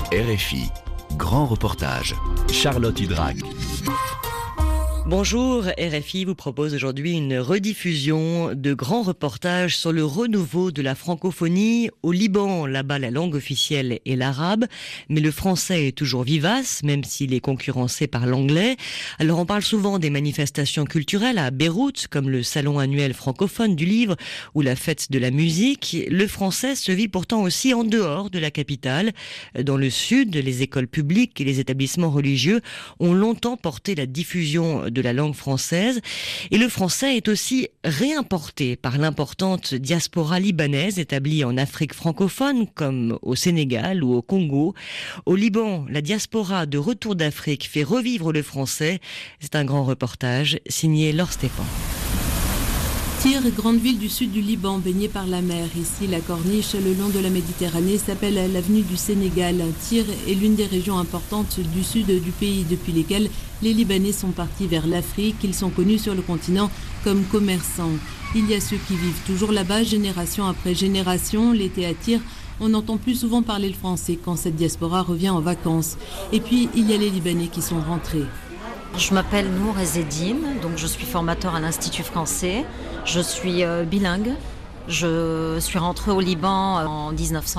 RFI, grand reportage, Charlotte Hydrac. Bonjour, RFI vous propose aujourd'hui une rediffusion de grands reportages sur le renouveau de la francophonie au Liban. Là-bas, la langue officielle est l'arabe, mais le français est toujours vivace, même s'il est concurrencé par l'anglais. Alors on parle souvent des manifestations culturelles à Beyrouth, comme le salon annuel francophone du livre ou la fête de la musique. Le français se vit pourtant aussi en dehors de la capitale. Dans le sud, les écoles publiques et les établissements religieux ont longtemps porté la diffusion de la langue française, et le français est aussi réimporté par l'importante diaspora libanaise établie en Afrique francophone comme au Sénégal ou au Congo. Au Liban, la diaspora de retour d'Afrique fait revivre le français. C'est un grand reportage signé Laure Stéphane. Tyr, grande ville du sud du Liban, baignée par la mer. Ici, la corniche le long de la Méditerranée s'appelle l'avenue du Sénégal. Tyr est l'une des régions importantes du sud du pays depuis lesquelles les Libanais sont partis vers l'Afrique. Ils sont connus sur le continent comme commerçants. Il y a ceux qui vivent toujours là-bas, génération après génération. L'été à Tyr, on entend plus souvent parler le français quand cette diaspora revient en vacances. Et puis, il y a les Libanais qui sont rentrés. Je m'appelle Nour Ezzedine, donc je suis formateur à l'Institut français. Je suis bilingue. Je suis rentrée au Liban en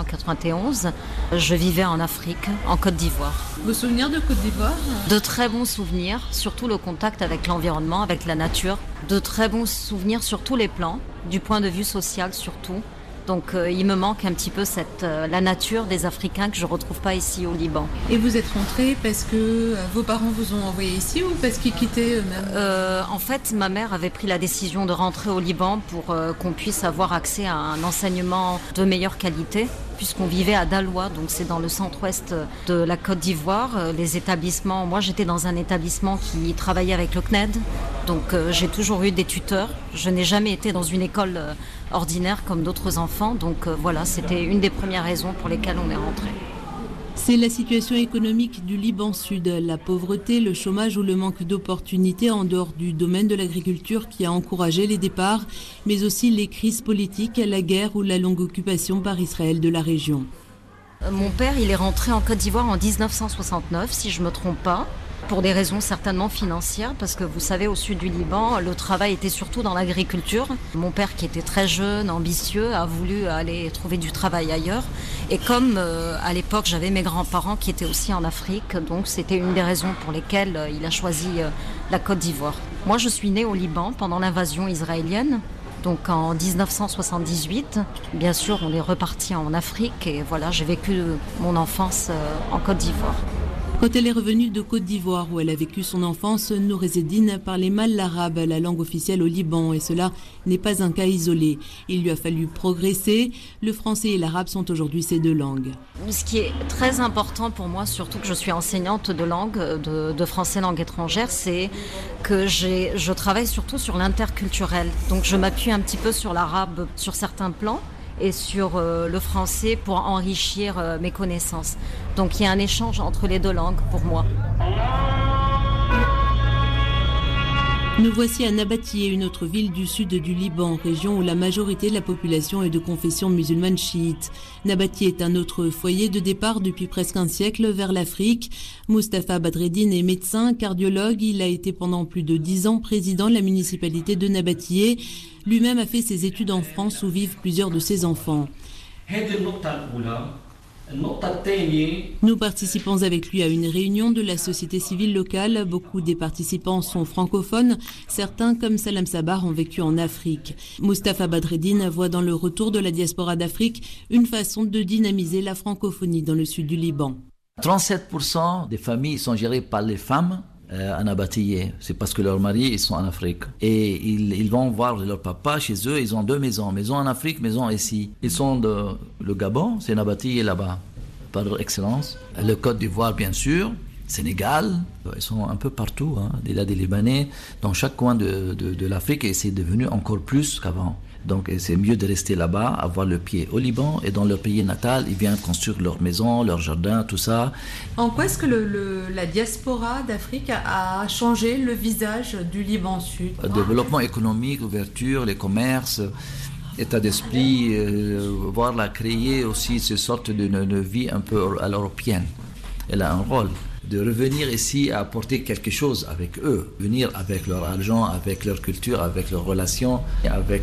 1991. Je vivais en Afrique, en Côte d'Ivoire. Vos souvenirs de Côte d'Ivoire ? De très bons souvenirs, surtout le contact avec l'environnement, avec la nature. De très bons souvenirs sur tous les plans, du point de vue social surtout. Donc il me manque un petit peu la nature des Africains que je ne retrouve pas ici au Liban. Et vous êtes rentrée parce que vos parents vous ont envoyé ici ou parce qu'ils quittaient eux-mêmes ? En fait, ma mère avait pris la décision de rentrer au Liban pour qu'on puisse avoir accès à un enseignement de meilleure qualité, puisqu'on vivait à Daloa, donc c'est dans le centre-ouest de la Côte d'Ivoire. Les établissements, moi j'étais dans un établissement qui travaillait avec le CNED, donc j'ai toujours eu des tuteurs. Je n'ai jamais été dans une école ordinaire comme d'autres enfants, donc voilà, c'était une des premières raisons pour lesquelles on est rentré. C'est la situation économique du Liban Sud, la pauvreté, le chômage ou le manque d'opportunités en dehors du domaine de l'agriculture qui a encouragé les départs, mais aussi les crises politiques, la guerre ou la longue occupation par Israël de la région. Mon père, il est rentré en Côte d'Ivoire en 1969, si je ne me trompe pas, pour des raisons certainement financières, parce que vous savez, au sud du Liban, le travail était surtout dans l'agriculture. Mon père, qui était très jeune, ambitieux, a voulu aller trouver du travail ailleurs. Et comme à l'époque, j'avais mes grands-parents qui étaient aussi en Afrique, donc c'était une des raisons pour lesquelles il a choisi la Côte d'Ivoire. Moi, je suis née au Liban pendant l'invasion israélienne. Donc en 1978, bien sûr, on est reparti en Afrique et voilà, j'ai vécu mon enfance en Côte d'Ivoire. Quand elle est revenue de Côte d'Ivoire, où elle a vécu son enfance, Nour Ezzedine parlait mal l'arabe, la langue officielle au Liban, et cela n'est pas un cas isolé. Il lui a fallu progresser. Le français et l'arabe sont aujourd'hui ces deux langues. Ce qui est très important pour moi, surtout que je suis enseignante de langue, de français langue étrangère, c'est que je travaille surtout sur l'interculturel. Donc je m'appuie un petit peu sur l'arabe sur certains plans, et sur le français pour enrichir mes connaissances. Donc il y a un échange entre les deux langues pour moi. Nous voici à Nabatieh, une autre ville du sud du Liban, région où la majorité de la population est de confession musulmane chiite. Nabatieh est un autre foyer de départ depuis presque un siècle vers l'Afrique. Mustapha Badreddine est médecin, cardiologue. Il a été pendant plus de 10 ans président de la municipalité de Nabatieh. Lui-même a fait ses études en France où vivent plusieurs de ses enfants. Nous participons avec lui à une réunion de la société civile locale. Beaucoup des participants sont francophones. Certains, comme Salam Sabar, ont vécu en Afrique. Mustapha Badreddine voit dans le retour de la diaspora d'Afrique une façon de dynamiser la francophonie dans le sud du Liban. 37% des familles sont gérées par les femmes à Nabatieh. C'est parce que leurs maris ils sont en Afrique. Et ils vont voir leur papa chez eux. Ils ont deux maisons. Maison en Afrique, maison ici. Ils sont le Gabon, c'est Nabatieh là-bas, par leur excellence. Le Côte d'Ivoire, bien sûr. Sénégal. Ils sont un peu partout. Il y a des Libanais dans chaque coin de l'Afrique et c'est devenu encore plus qu'avant. Donc c'est mieux de rester là-bas, avoir le pied au Liban et dans leur pays natal, ils viennent construire leur maison, leur jardin, tout ça. En quoi est-ce que la diaspora d'Afrique a changé le visage du Liban Sud ? Développement économique, ouverture, les commerces. état d'esprit, voir la créer aussi cette sorte de vie un peu à l'européenne. Elle a un rôle de revenir ici à apporter quelque chose avec eux, venir avec leur argent, avec leur culture, avec leurs relations, avec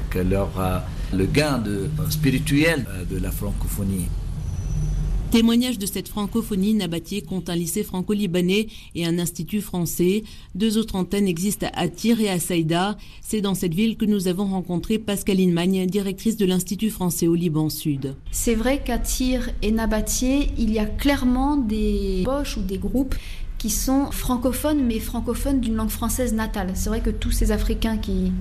le gain spirituel de la francophonie. Témoignage de cette francophonie, Nabatié compte un lycée franco-libanais et un institut français. 2 autres antennes existent à Tyr et à Saïda. C'est dans cette ville que nous avons rencontré Pascaline Magne, directrice de l'Institut français au Liban Sud. C'est vrai qu'à Tyr et Nabatié, il y a clairement des poches ou des groupes qui sont francophones, mais francophones d'une langue française natale. C'est vrai que tous ces Africains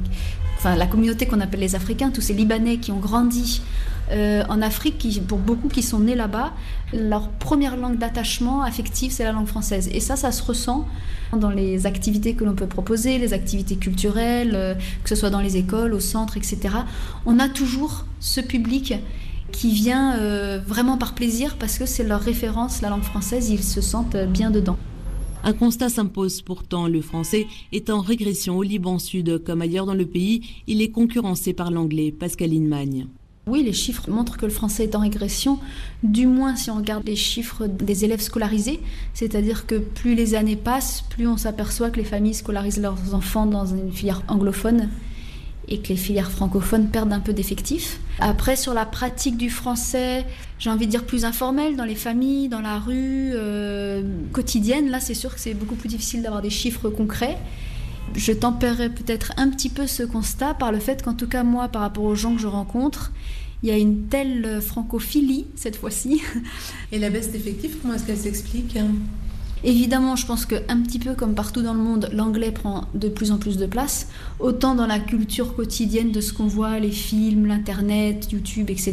la communauté qu'on appelle les Africains, tous ces Libanais qui ont grandi en Afrique, pour beaucoup qui sont nés là-bas, leur première langue d'attachement affective, c'est la langue française. Et ça se ressent dans les activités que l'on peut proposer, les activités culturelles, que ce soit dans les écoles, au centre, etc. On a toujours ce public qui vient vraiment par plaisir parce que c'est leur référence, la langue française, ils se sentent bien dedans. Un constat s'impose pourtant, le français est en régression au Liban Sud. Comme ailleurs dans le pays, il est concurrencé par l'anglais. Pascaline Magne. Oui, les chiffres montrent que le français est en régression, du moins si on regarde les chiffres des élèves scolarisés, c'est-à-dire que plus les années passent, plus on s'aperçoit que les familles scolarisent leurs enfants dans une filière anglophone et que les filières francophones perdent un peu d'effectifs. Après, sur la pratique du français, j'ai envie de dire plus informelle, dans les familles, dans la rue, quotidienne, là c'est sûr que c'est beaucoup plus difficile d'avoir des chiffres concrets. Je tempérerais peut-être un petit peu ce constat par le fait qu'en tout cas moi, par rapport aux gens que je rencontre, il y a une telle francophilie cette fois-ci. Et la baisse d'effectifs, comment est-ce qu'elle s'explique ? Évidemment, je pense qu'un petit peu comme partout dans le monde, l'anglais prend de plus en plus de place, autant dans la culture quotidienne de ce qu'on voit, les films, l'internet, YouTube, etc.,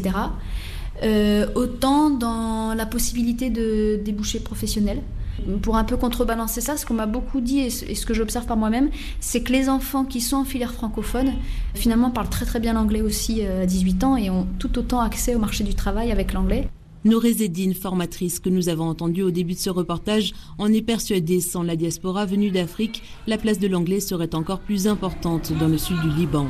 autant dans la possibilité de débouchés professionnels. Pour un peu contrebalancer ça, ce qu'on m'a beaucoup dit et ce que j'observe par moi-même, c'est que les enfants qui sont en filière francophone, finalement parlent très très bien l'anglais aussi à 18 ans et ont tout autant accès au marché du travail avec l'anglais. Noré Zedine, formatrice que nous avons entendue au début de ce reportage, en est persuadée, sans la diaspora venue d'Afrique, la place de l'anglais serait encore plus importante dans le sud du Liban.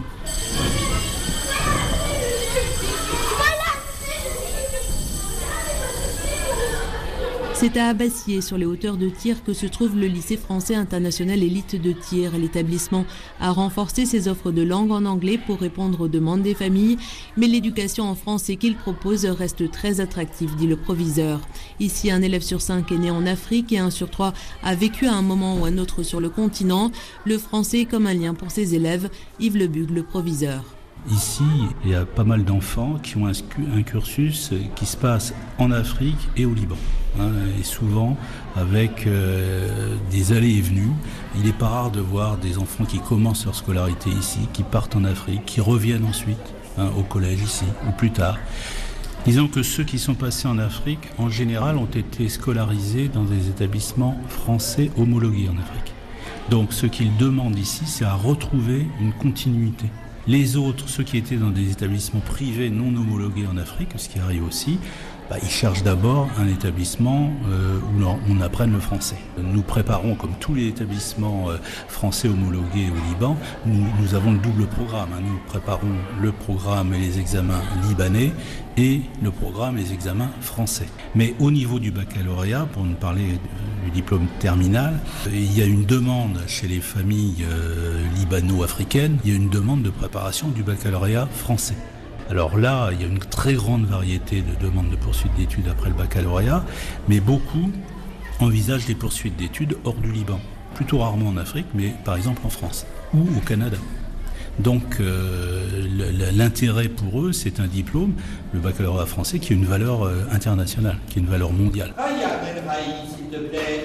C'est à Abassié, sur les hauteurs de Tyr, que se trouve le lycée français international élite de Tyr. L'établissement a renforcé ses offres de langue en anglais pour répondre aux demandes des familles, mais l'éducation en français qu'il propose reste très attractive, dit le proviseur. Ici, un élève sur 5 est né en Afrique et 1 sur 3 a vécu à un moment ou un autre sur le continent. Le français est comme un lien pour ses élèves. Yves Lebug, le proviseur. Ici, il y a pas mal d'enfants qui ont un cursus qui se passe en Afrique et au Liban. Et souvent avec des allées et venues. Il n'est pas rare de voir des enfants qui commencent leur scolarité ici, qui partent en Afrique, qui reviennent ensuite au collège ici ou plus tard. Disons que ceux qui sont passés en Afrique, en général, ont été scolarisés dans des établissements français homologués en Afrique. Donc ce qu'ils demandent ici, c'est à retrouver une continuité. Les autres, ceux qui étaient dans des établissements privés non homologués en Afrique, ce qui arrive aussi, ils cherchent d'abord un établissement où on apprenne le français. Nous préparons, comme tous les établissements français homologués au Liban, nous avons le double programme. Nous préparons le programme et les examens libanais et le programme et les examens français. Mais au niveau du baccalauréat, pour nous parler du diplôme terminal, il y a une demande chez les familles libano-africaines, il y a une demande de préparation du baccalauréat français. Alors là, il y a une très grande variété de demandes de poursuite d'études après le baccalauréat, mais beaucoup envisagent des poursuites d'études hors du Liban. Plutôt rarement en Afrique, mais par exemple en France ou au Canada. Donc l'intérêt pour eux, c'est un diplôme, le baccalauréat français, qui a une valeur internationale, qui a une valeur mondiale. S'il te plaît.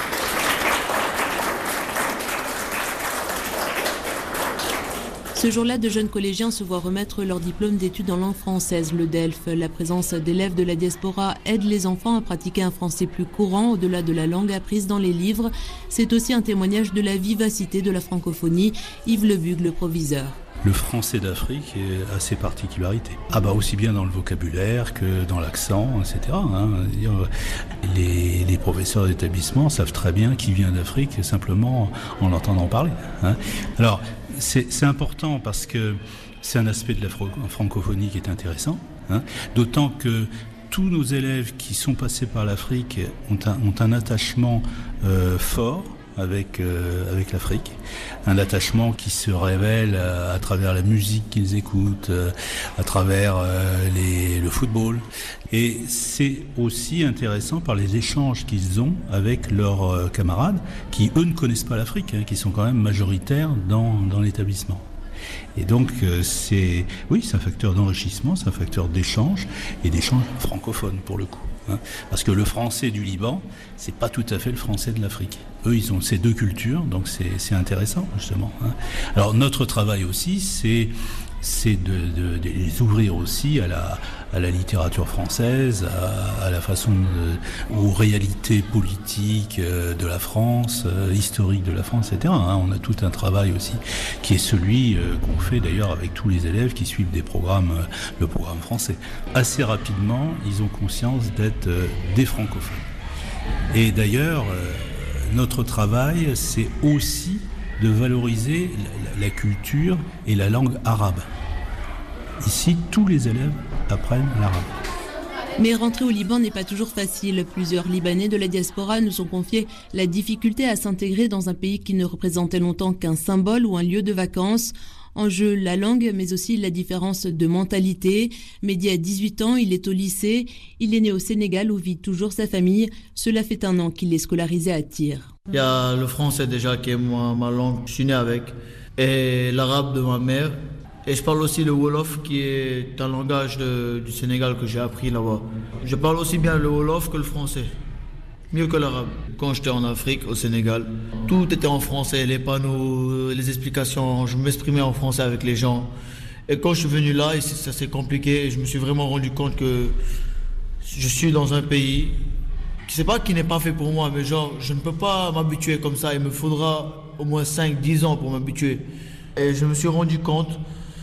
Ce jour-là, de jeunes collégiens se voient remettre leur diplôme d'études en langue française, le DELF. La présence d'élèves de la diaspora aide les enfants à pratiquer un français plus courant au-delà de la langue apprise dans les livres. C'est aussi un témoignage de la vivacité de la francophonie. Yves Lebug, le proviseur. Le français d'Afrique a ses particularités. Aussi bien dans le vocabulaire que dans l'accent, etc. Les professeurs d'établissement savent très bien qui vient d'Afrique simplement en l'entendant parler. Alors, c'est important parce que C'est un aspect de la francophonie qui est intéressant, hein, d'autant que tous nos élèves qui sont passés par l'Afrique ont un attachement fort avec l'Afrique, un attachement qui se révèle à travers la musique qu'ils écoutent, à travers le football. Et c'est aussi intéressant par les échanges qu'ils ont avec leurs camarades qui, eux, ne connaissent pas l'Afrique, hein, qui sont quand même majoritaires dans l'établissement. Et donc c'est un facteur d'enrichissement, c'est un facteur d'échange, et d'échange francophone pour le coup, hein, parce que le français du Liban, c'est pas tout à fait le français de l'Afrique. Eux, ils ont ces deux cultures, donc c'est intéressant justement, hein. Alors notre travail aussi, c'est de les ouvrir aussi à la littérature française, à la façon aux réalités politiques de la France, historique de la France, etc. On a tout un travail aussi qui est celui qu'on fait d'ailleurs avec tous les élèves qui suivent le programme français. Assez rapidement, ils ont conscience d'être des francophones. Et d'ailleurs, notre travail, c'est aussi de valoriser la culture et la langue arabe. Ici, tous les élèves apprennent l'arabe. Mais rentrer au Liban n'est pas toujours facile. Plusieurs Libanais de la diaspora nous ont confié la difficulté à s'intégrer dans un pays qui ne représentait longtemps qu'un symbole ou un lieu de vacances. En jeu, la langue, mais aussi la différence de mentalité. Mehdi a 18 ans, il est au lycée. Il est né au Sénégal où vit toujours sa famille. Cela fait 1 an qu'il est scolarisé à Tyr. Il y a le français déjà qui est ma langue, je suis né avec, et l'arabe de ma mère. Et je parle aussi le Wolof qui est un langage du Sénégal que j'ai appris là-bas. Je parle aussi bien le Wolof que le français, mieux que l'arabe. Quand j'étais en Afrique, au Sénégal, tout était en français, les panneaux, les explications, je m'exprimais en français avec les gens. Et quand je suis venu là, ça s'est compliqué et je me suis vraiment rendu compte que je suis dans un pays qui n'est pas fait pour moi, mais genre, je ne peux pas m'habituer comme ça. Il me faudra au moins 5-10 ans pour m'habituer. Et je me suis rendu compte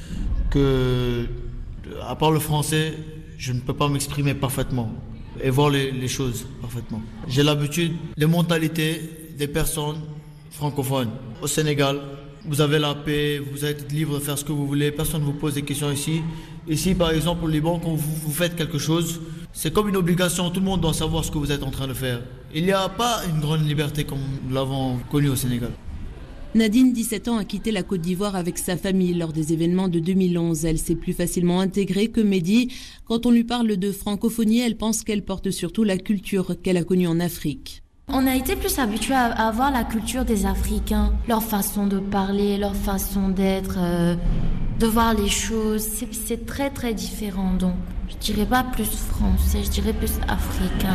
que, à part le français, je ne peux pas m'exprimer parfaitement et voir les choses parfaitement. J'ai l'habitude des mentalités des personnes francophones. Au Sénégal, vous avez la paix, vous êtes libre de faire ce que vous voulez, personne ne vous pose des questions ici. Ici, par exemple, au Liban, quand vous faites quelque chose, c'est comme une obligation, tout le monde doit savoir ce que vous êtes en train de faire. Il n'y a pas une grande liberté comme nous l'avons connu au Sénégal. Nadine, 17 ans, a quitté la Côte d'Ivoire avec sa famille lors des événements de 2011. Elle s'est plus facilement intégrée que Mehdi. Quand on lui parle de francophonie, elle pense qu'elle porte surtout la culture qu'elle a connue en Afrique. On a été plus habitués à voir la culture des Africains, leur façon de parler, leur façon d'être, de voir les choses. C'est très très différent. Donc, je dirais pas plus français, je dirais plus africain.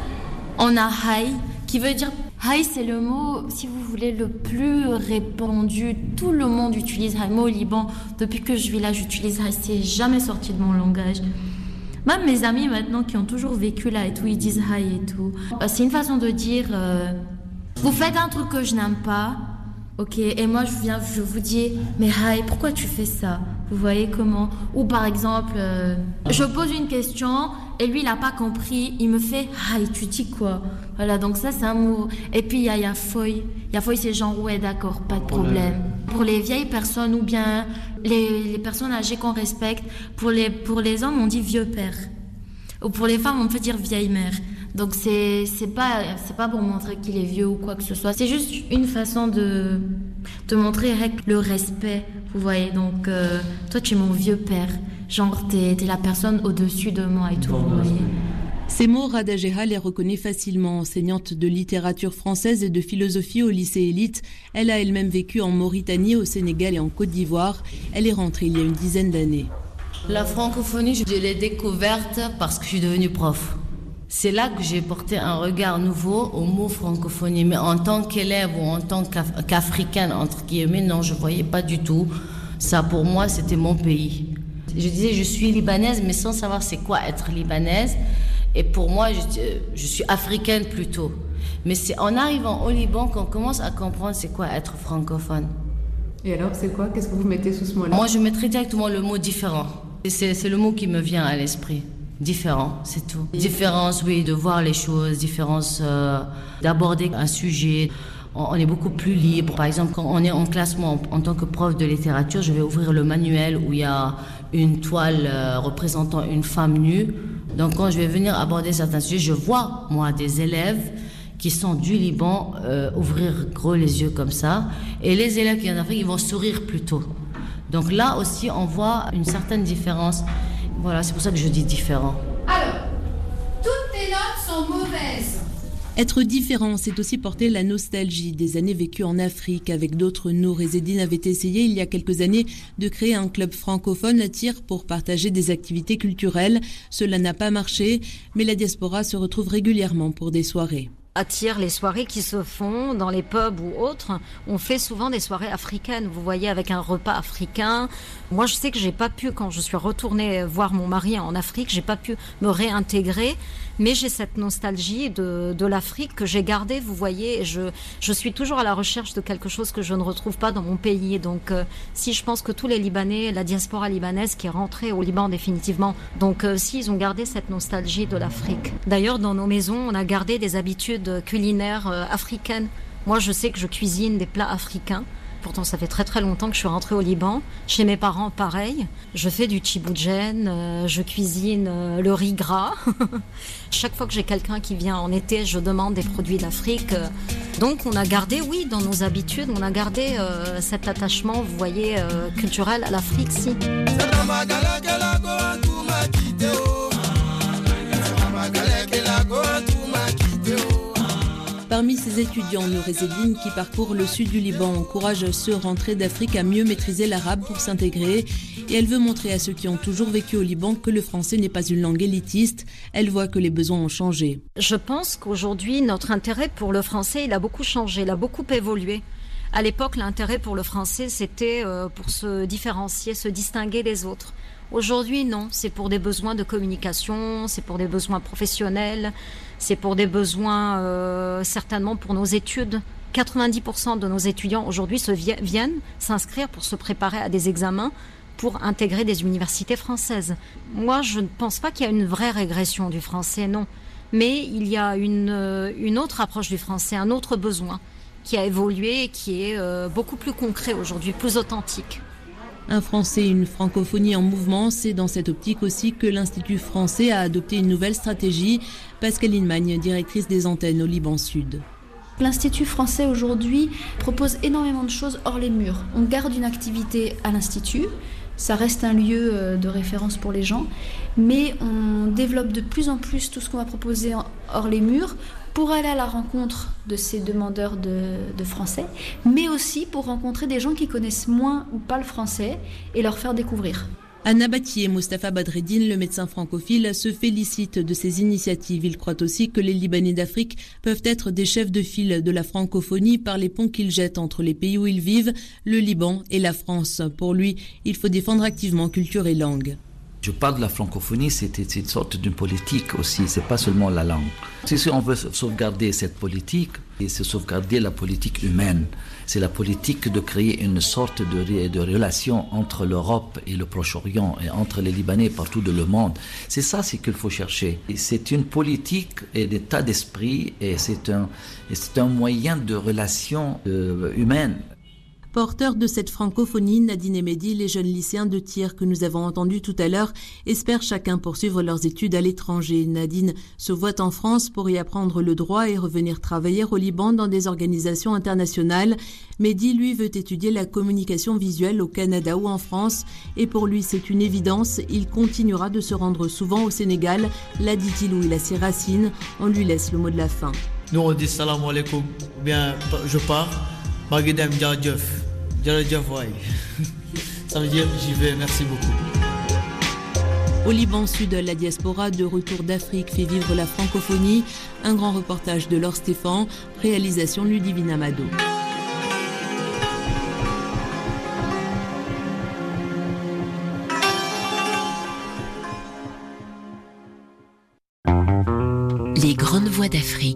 On a Haï, qui veut dire... Haï, c'est le mot, si vous voulez, le plus répandu. Tout le monde utilise Haï. Moi, au Liban, depuis que je vis là, j'utilise Haï. C'est jamais sorti de mon langage. Même mes amis maintenant qui ont toujours vécu là et tout, ils disent Haï et tout. C'est une façon de dire vous faites un truc que je n'aime pas, ok, et moi je vous dis mais Haï, pourquoi tu fais ça? Vous voyez comment? Ou par exemple, je pose une question et lui il n'a pas compris, il me fait Haï, tu dis quoi? Voilà, donc ça c'est un mot. Et puis il y a Yafoy. Yafoy c'est genre ouais d'accord, pas de problème. Pour les vieilles personnes ou bien les personnes âgées qu'on respecte, pour les hommes on dit vieux père. Ou pour les femmes on peut dire vieille mère. Donc c'est pas pour montrer qu'il est vieux ou quoi que ce soit. C'est juste une façon de montrer le respect. Vous voyez, donc toi tu es mon vieux père. Genre t'es la personne au-dessus de moi et tout, vous voyez. Ces mots, Rada Jeha les reconnaît facilement. Enseignante de littérature française et de philosophie au lycée élite, elle a elle-même vécu en Mauritanie, au Sénégal et en Côte d'Ivoire. Elle est rentrée il y a une dizaine d'années. La francophonie, je l'ai découverte parce que je suis devenue prof. C'est là que j'ai porté un regard nouveau au mot francophonie. Mais en tant qu'élève ou en tant qu'Africaine, entre guillemets, non, je ne voyais pas du tout. Ça, pour moi, c'était mon pays. Je disais, je suis libanaise, mais sans savoir c'est quoi être libanaise. Et pour moi, je suis africaine plutôt. Mais c'est en arrivant au Liban qu'on commence à comprendre c'est quoi être francophone. Et alors, c'est quoi? Qu'est-ce que vous mettez sous ce mot-là? Moi, je mettrais directement le mot différent. C'est le mot qui me vient à l'esprit. Différent, c'est tout. Différence, oui, de voir les choses, différence d'aborder un sujet. on est beaucoup plus libre. Par exemple, quand on est en classe, moi, en tant que prof de littérature, je vais ouvrir le manuel où il y a une toile représentant une femme nue. Donc quand je vais venir aborder certains sujets, je vois, moi, des élèves qui sont du Liban ouvrir gros les yeux comme ça. Et les élèves qui viennent d'Afrique, ils vont sourire plutôt. Donc là aussi, on voit une certaine différence. Voilà, c'est pour ça que je dis différent. Alors, toutes tes notes sont mauvaises. Être différent, c'est aussi porter la nostalgie des années vécues en Afrique avec d'autres. Nour et Zedine avaient essayé il y a quelques années de créer un club francophone à Tyr pour partager des activités culturelles. Cela n'a pas marché, mais la diaspora se retrouve régulièrement pour des soirées. À Tyr, les soirées qui se font dans les pubs ou autres, on fait souvent des soirées africaines. Vous voyez, avec un repas africain. Moi, je sais que j'ai pas pu, quand je suis retournée voir mon mari en Afrique, j'ai pas pu me réintégrer. Mais j'ai cette nostalgie de l'Afrique que j'ai gardée, vous voyez. Et je suis toujours à la recherche de quelque chose que je ne retrouve pas dans mon pays. Donc, si je pense que tous les Libanais, la diaspora libanaise qui est rentrée au Liban définitivement, donc si ils ont gardé cette nostalgie de l'Afrique. D'ailleurs, dans nos maisons, on a gardé des habitudes culinaires africaines. Moi, je sais que je cuisine des plats africains. Pourtant, ça fait très très longtemps que je suis rentrée au Liban. Chez mes parents, pareil. Je fais du tchiboujen, je cuisine le riz gras. Chaque fois que j'ai quelqu'un qui vient en été, je demande des produits d'Afrique. Donc, on a gardé, oui, dans nos habitudes, on a gardé cet attachement, vous voyez, culturel à l'Afrique, si. Parmi ces étudiants, Nour et Zedine, qui parcourent le sud du Liban, encouragent ceux rentrés d'Afrique à mieux maîtriser l'arabe pour s'intégrer. Et elle veut montrer à ceux qui ont toujours vécu au Liban que le français n'est pas une langue élitiste. Elle voit que les besoins ont changé. Je pense qu'aujourd'hui, notre intérêt pour le français, il a beaucoup changé, il a beaucoup évolué. À l'époque, l'intérêt pour le français, c'était pour se différencier, se distinguer des autres. Aujourd'hui, non, c'est pour des besoins de communication, c'est pour des besoins professionnels, c'est pour des besoins certainement pour nos études. 90% de nos étudiants aujourd'hui viennent s'inscrire pour se préparer à des examens pour intégrer des universités françaises. Moi, je ne pense pas qu'il y a une vraie régression du français, non. Mais il y a une autre approche du français, un autre besoin qui a évolué et qui est beaucoup plus concret aujourd'hui, plus authentique. Un français et une francophonie en mouvement, c'est dans cette optique aussi que l'Institut français a adopté une nouvelle stratégie. Pascaline Magne, directrice des antennes au Liban Sud. L'Institut français aujourd'hui propose énormément de choses hors les murs. On garde une activité à l'Institut, ça reste un lieu de référence pour les gens, mais on développe de plus en plus tout ce qu'on va proposer hors les murs pour aller à la rencontre de ces demandeurs de français, mais aussi pour rencontrer des gens qui connaissent moins ou pas le français et leur faire découvrir. Anna Bati et Moustapha Badreddine, le médecin francophile, se félicitent de ces initiatives. Il croit aussi que les Libanais d'Afrique peuvent être des chefs de file de la francophonie par les ponts qu'ils jettent entre les pays où ils vivent, le Liban et la France. Pour lui, il faut défendre activement culture et langue. Je parle de la francophonie, c'est une sorte d'une politique aussi, c'est pas seulement la langue. Si on veut sauvegarder cette politique, c'est sauvegarder la politique humaine. C'est la politique de créer une sorte de relation entre l'Europe et le Proche-Orient et entre les Libanais partout dans le monde. C'est ça qu'il faut chercher. Et c'est une politique et d'état d'esprit et c'est un moyen de relation humaine. Porteurs de cette francophonie, Nadine et Mehdi, les jeunes lycéens de Tyr que nous avons entendus tout à l'heure, espèrent chacun poursuivre leurs études à l'étranger. Nadine se voit en France pour y apprendre le droit et revenir travailler au Liban dans des organisations internationales. Mehdi, lui, veut étudier la communication visuelle au Canada ou en France. Et pour lui, c'est une évidence, il continuera de se rendre souvent au Sénégal. Là, dit-il, où il a ses racines. On lui laisse le mot de la fin. Nous, on dit salam alaikum, bien, je pars. Magidem Djadjef. Ça veut dire j'y vais, merci beaucoup. Au Liban Sud, la diaspora de retour d'Afrique fait vivre la francophonie. Un grand reportage de Laure Stéphane, réalisation Ludivine Amado. Les grandes voix d'Afrique.